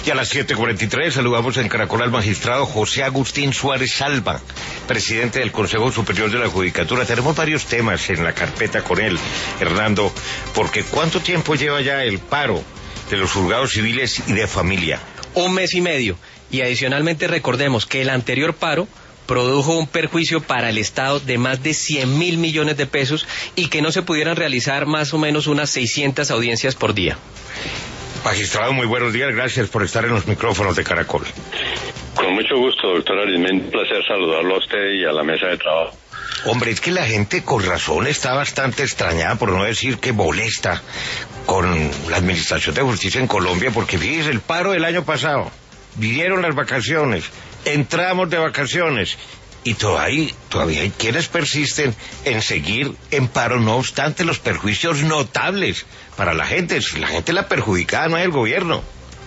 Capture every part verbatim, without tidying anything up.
Y a las siete cuarenta y tres saludamos en Caracol al magistrado José Agustín Suárez Salva, presidente del Consejo Superior de la Judicatura. Tenemos varios temas en la carpeta con él, Hernando, porque ¿cuánto tiempo lleva ya el paro de los juzgados civiles y de familia? Un mes y medio. Y adicionalmente recordemos que el anterior paro produjo un perjuicio para el Estado de más de cien mil millones de pesos y que no se pudieran realizar más o menos unas seiscientas audiencias por día. Magistrado, muy buenos días, gracias por estar en los micrófonos de Caracol. Con mucho gusto, doctor Arismendi, un placer saludarlo a usted y a la mesa de trabajo. Hombre, es que la gente con razón está bastante extrañada, por no decir que molesta, con la administración de justicia en Colombia, porque fíjese, el paro del año pasado, vinieron las vacaciones, entramos de vacaciones, y todavía, todavía hay quienes persisten en seguir en paro, no obstante los perjuicios notables para la gente. La gente la perjudicada no es el gobierno.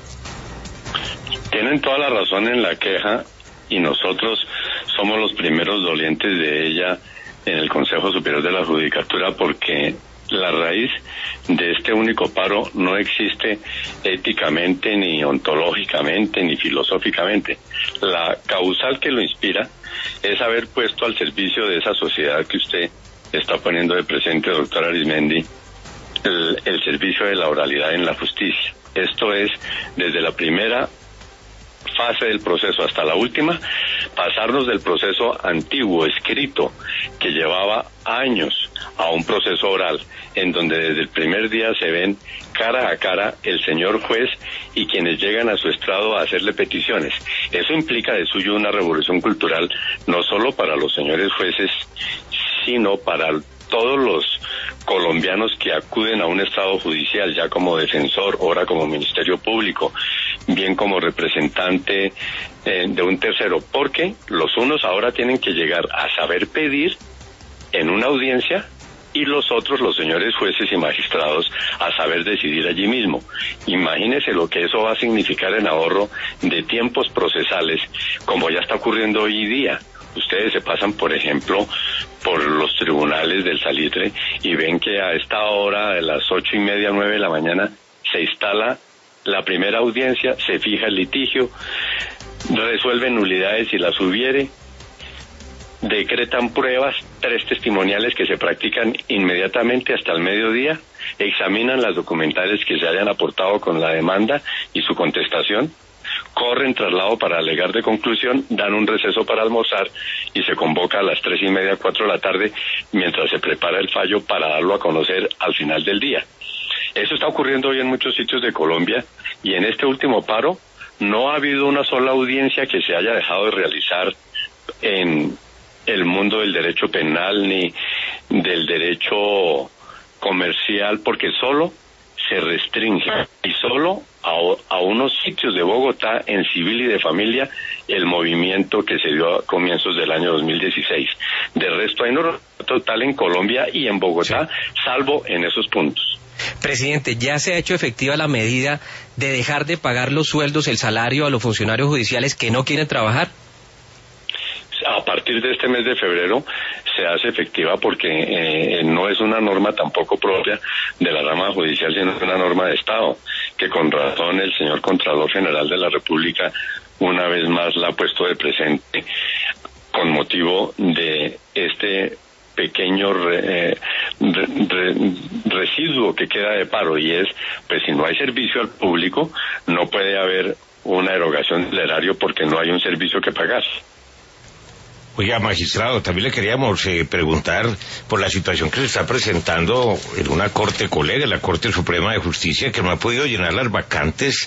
Tienen toda la razón en la queja, y nosotros somos los primeros dolientes de ella en el Consejo Superior de la Judicatura, porque la raíz de este único paro no existe éticamente, ni ontológicamente, ni filosóficamente. La causal que lo inspira es haber puesto al servicio de esa sociedad que usted está poniendo de presente, doctor Arismendi, el, el servicio de la oralidad en la justicia. Esto es, desde la primera fase del proceso hasta la última, pasarnos del proceso antiguo, escrito, que llevaba años, a un proceso oral, en donde desde el primer día se ven cara a cara el señor juez y quienes llegan a su estrado a hacerle peticiones. Eso implica de suyo una revolución cultural, no solo para los señores jueces, sino para todos los colombianos que acuden a un estrado judicial, ya como defensor, ahora como Ministerio Público, bien como representante eh, de un tercero, porque los unos ahora tienen que llegar a saber pedir en una audiencia y los otros, los señores jueces y magistrados, a saber decidir allí mismo. Imagínese lo que eso va a significar en ahorro de tiempos procesales, como ya está ocurriendo hoy día. Ustedes se pasan, por ejemplo, por los tribunales del Salitre y ven que a esta hora, de las ocho y media, nueve de la mañana, se instala la primera audiencia, se fija el litigio, resuelven nulidades si las hubiere, decretan pruebas, tres testimoniales que se practican inmediatamente hasta el mediodía, examinan las documentales que se hayan aportado con la demanda y su contestación, corren traslado para alegar de conclusión, dan un receso para almorzar y se convoca a las tres y media, cuatro de la tarde, mientras se prepara el fallo para darlo a conocer al final del día. Eso está ocurriendo hoy en muchos sitios de Colombia, y en este último paro no ha habido una sola audiencia que se haya dejado de realizar en el mundo del derecho penal ni del derecho comercial, porque solo se restringe, y solo a, a unos sitios de Bogotá, en civil y de familia, el movimiento que se dio a comienzos del año dos mil dieciséis. De resto hay norma total en Colombia y en Bogotá, sí, salvo en esos puntos. Presidente, ¿ya se ha hecho efectiva la medida de dejar de pagar los sueldos, el salario a los funcionarios judiciales que no quieren trabajar? A partir de este mes de febrero se hace efectiva, porque eh, no es una norma tampoco propia de la rama judicial, sino una norma de Estado, que con razón el señor Contralor General de la República una vez más la ha puesto de presente con motivo de este pequeño re, re, re, residuo que queda de paro, y es, pues si no hay servicio al público, no puede haber una erogación del erario porque no hay un servicio que pagar. Oiga, magistrado, también le queríamos eh, preguntar por la situación que se está presentando en una corte colega, la Corte Suprema de Justicia, que no ha podido llenar las vacantes,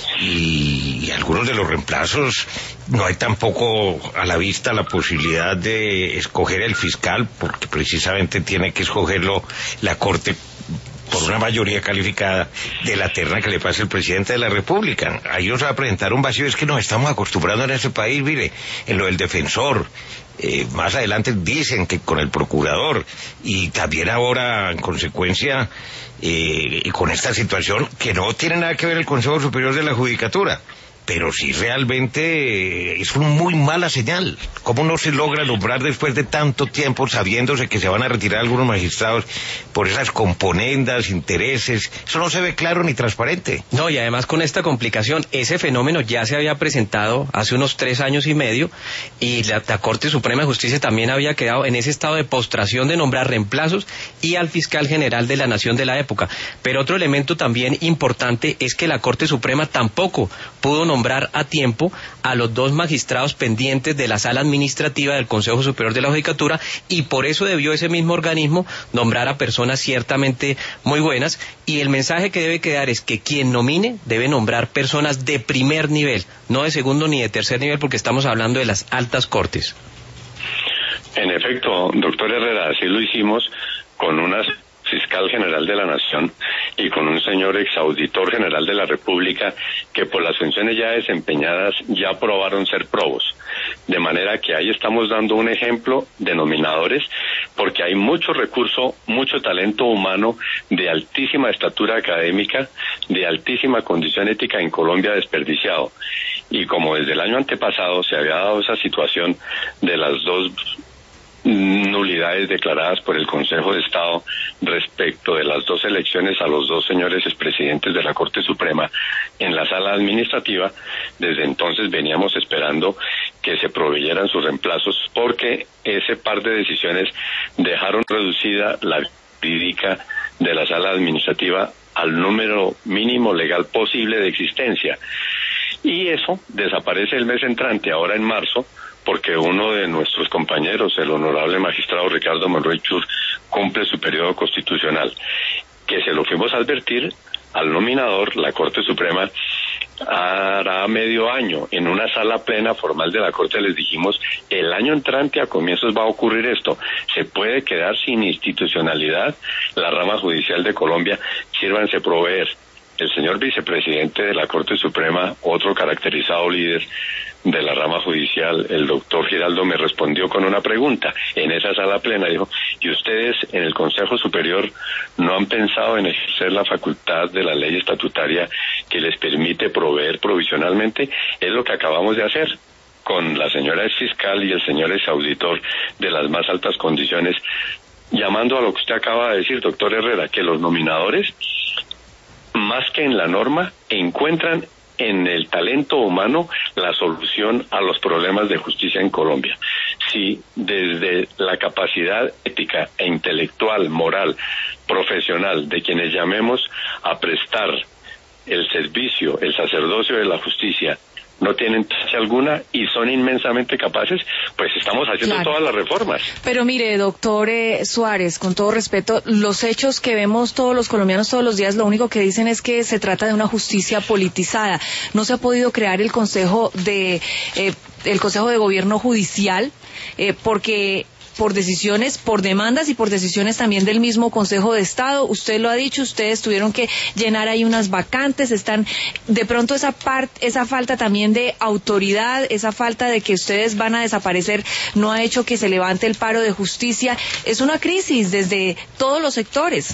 y, y algunos de los reemplazos no hay tampoco a la vista la posibilidad de escoger el fiscal, porque precisamente tiene que escogerlo la Corte por una mayoría calificada de la terna que le pase el presidente de la República. Ahí nos va a presentar un vacío. Es que nos estamos acostumbrando en este país, mire, en lo del defensor, eh, más adelante dicen que con el procurador, y también ahora, en consecuencia, eh, con esta situación que no tiene nada que ver el Consejo Superior de la Judicatura, pero sí realmente es una muy mala señal. ¿Cómo no se logra nombrar después de tanto tiempo, sabiéndose que se van a retirar algunos magistrados por esas componendas, intereses? Eso no se ve claro ni transparente. No, y además con esta complicación, ese fenómeno ya se había presentado hace unos tres años y medio, y la, la Corte Suprema de Justicia también había quedado en ese estado de postración de nombrar reemplazos y al fiscal general de la Nación de la época. Pero otro elemento también importante es que la Corte Suprema tampoco pudo nombrar a tiempo a los dos magistrados pendientes de la Sala Administrativa del Consejo Superior de la Judicatura, y por eso debió ese mismo organismo nombrar a personas ciertamente muy buenas, y el mensaje que debe quedar es que quien nomine debe nombrar personas de primer nivel, no de segundo ni de tercer nivel, porque estamos hablando de las altas cortes. En efecto, doctor Herrera, así lo hicimos con una fiscal general de la Nación y con un señor exauditor general de la República que por las funciones ya desempeñadas ya aprobaron ser probos. De manera que ahí estamos dando un ejemplo de nominadores, porque hay mucho recurso, mucho talento humano de altísima estatura académica, de altísima condición ética en Colombia desperdiciado. Y como desde el año antepasado se había dado esa situación de las dos nulidades declaradas por el Consejo de Estado respecto de las dos elecciones a los dos señores expresidentes de la Corte Suprema en la sala administrativa, desde entonces veníamos esperando que se proveyeran sus reemplazos, porque ese par de decisiones dejaron reducida la jurídica de la sala administrativa al número mínimo legal posible de existencia. Y eso desaparece el mes entrante, ahora en marzo, porque uno de nuestros compañeros, el honorable magistrado Ricardo Monroy Chur, cumple su periodo constitucional, que se lo fuimos a advertir al nominador. La Corte Suprema hará medio año, en una sala plena formal de la Corte les dijimos, el año entrante a comienzos va a ocurrir esto, se puede quedar sin institucionalidad la rama judicial de Colombia, sírvanse proveer. El señor vicepresidente de la Corte Suprema, otro caracterizado líder de la rama judicial, el doctor Giraldo, me respondió con una pregunta en esa sala plena. Dijo, ¿y ustedes en el Consejo Superior no han pensado en ejercer la facultad de la ley estatutaria que les permite proveer provisionalmente? Es lo que acabamos de hacer con la señora ex fiscal y el señor ex auditor de las más altas condiciones, llamando a lo que usted acaba de decir, doctor Herrera, que los nominadores, más que en la norma, encuentran en el talento humano la solución a los problemas de justicia en Colombia. Si desde la capacidad ética e intelectual, moral, profesional de quienes llamemos a prestar el servicio, el sacerdocio de la justicia, no tienen tacha alguna y son inmensamente capaces, pues estamos haciendo claro. todas las reformas. Pero mire, doctor eh, Suárez, con todo respeto, los hechos que vemos todos los colombianos todos los días, lo único que dicen es que se trata de una justicia politizada. No se ha podido crear el Consejo de eh, el Consejo de Gobierno Judicial eh, porque por decisiones, por demandas y por decisiones también del mismo Consejo de Estado. Usted lo ha dicho, ustedes tuvieron que llenar ahí unas vacantes, están de pronto esa parte, esa falta también de autoridad, esa falta de que ustedes van a desaparecer, no ha hecho que se levante el paro de justicia. Es una crisis desde todos los sectores.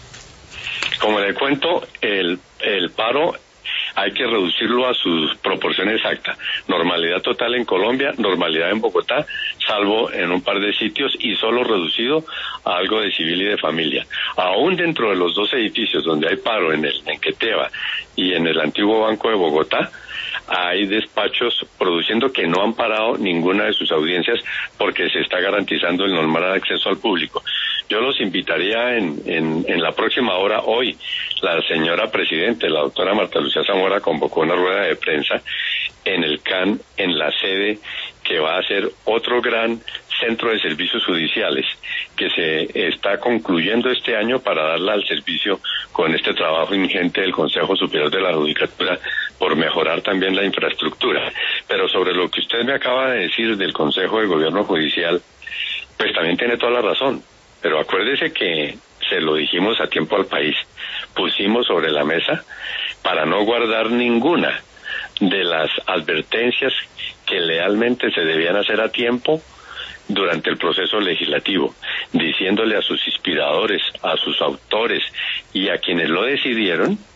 Como le cuento, el, el paro hay que reducirlo a su proporción exacta. Normalidad total en Colombia, normalidad en Bogotá, salvo en un par de sitios, y solo reducido a algo de civil y de familia. Aún dentro de los dos edificios donde hay paro, en el Enqueteva y en el antiguo Banco de Bogotá, hay despachos produciendo que no han parado ninguna de sus audiencias porque se está garantizando el normal acceso al público. Yo los invitaría en, en, en la próxima hora. Hoy la señora presidenta, la doctora Marta Lucía Zamora, convocó una rueda de prensa en el C A N, en la sede que va a ser otro gran centro de servicios judiciales que se está concluyendo este año para darla al servicio con este trabajo ingente del Consejo Superior de la Judicatura por mejorar también la infraestructura. Pero sobre lo que usted me acaba de decir del Consejo de Gobierno Judicial, pues también tiene toda la razón. Pero acuérdese que se lo dijimos a tiempo al país, pusimos sobre la mesa para no guardar ninguna de las advertencias que lealmente se debían hacer a tiempo durante el proceso legislativo, diciéndole a sus inspiradores, a sus autores y a quienes lo decidieron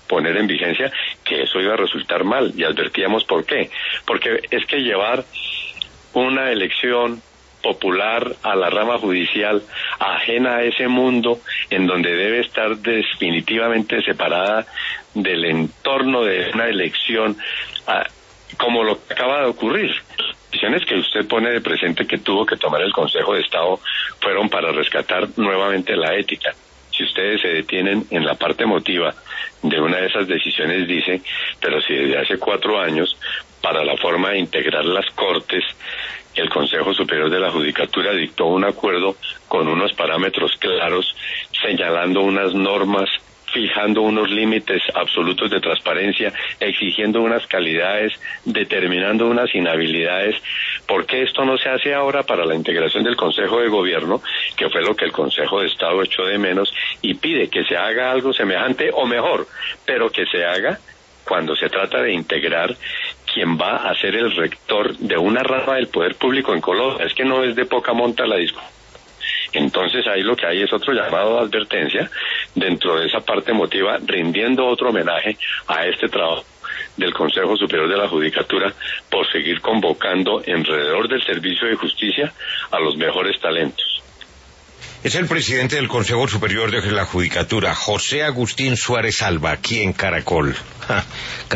poner en vigencia, que eso iba a resultar mal, y advertíamos por qué. Porque es que llevar una elección popular a la rama judicial, ajena a ese mundo en donde debe estar definitivamente separada del entorno de una elección, a, como lo que acaba de ocurrir. Las decisiones que usted pone de presente que tuvo que tomar el Consejo de Estado fueron para rescatar nuevamente la ética. Si ustedes se detienen en la parte emotiva de una de esas decisiones, dice, pero si desde hace cuatro años, para la forma de integrar las Cortes, el Consejo Superior de la Judicatura dictó un acuerdo con unos parámetros claros, señalando unas normas, fijando unos límites absolutos de transparencia, exigiendo unas calidades, determinando unas inhabilidades. ¿Por qué esto no se hace ahora para la integración del Consejo de Gobierno, que fue lo que el Consejo de Estado echó de menos, y pide que se haga algo semejante o mejor, pero que se haga cuando se trata de integrar quien va a ser el rector de una rama del poder público en Colombia? Es que no es de poca monta la discusión. Entonces ahí lo que hay es otro llamado de advertencia dentro de esa parte emotiva, rindiendo otro homenaje a este trabajo del Consejo Superior de la Judicatura por seguir convocando alrededor del servicio de justicia a los mejores talentos. Es el presidente del Consejo Superior de la Judicatura, José Agustín Suárez Alba, aquí en Caracol.